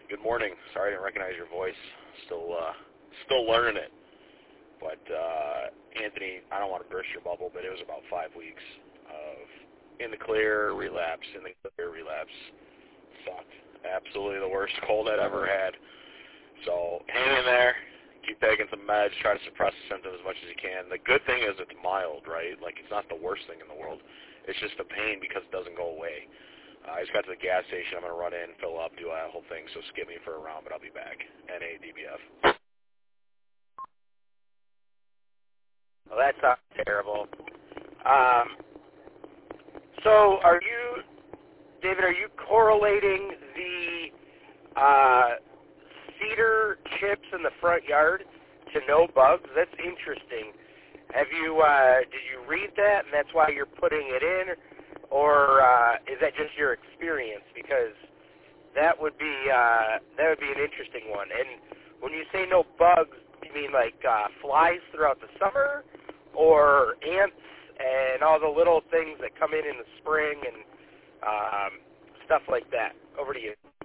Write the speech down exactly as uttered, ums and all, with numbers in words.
Good morning. Sorry I didn't recognize your voice. Still, uh, still learning it. But uh, Anthony, I don't want to burst your bubble, but it was about five weeks of in the clear relapse, in the clear relapse. Sucked. Absolutely the worst cold I'd ever had. So hang in there. Keep taking some meds. Try to suppress the symptoms as much as you can. The good thing is it's mild, right? Like it's not the worst thing in the world. It's just the pain because it doesn't go away. Uh, I just got to the gas station. I'm going to run in, fill up, do that whole thing. So skip me for a round, but I'll be back. N A D B F. Well, that sounds terrible. Um, so are you, David, are you correlating the uh, cedar chips in the front yard to no bugs? That's interesting. Have you, uh, did you read that and that's why you're putting it in? Or uh, is that just your experience? Because that would be uh, that would be an interesting one. And when you say no bugs, you mean like uh, flies throughout the summer, or ants and all the little things that come in in the spring and um, stuff like that? Over to you.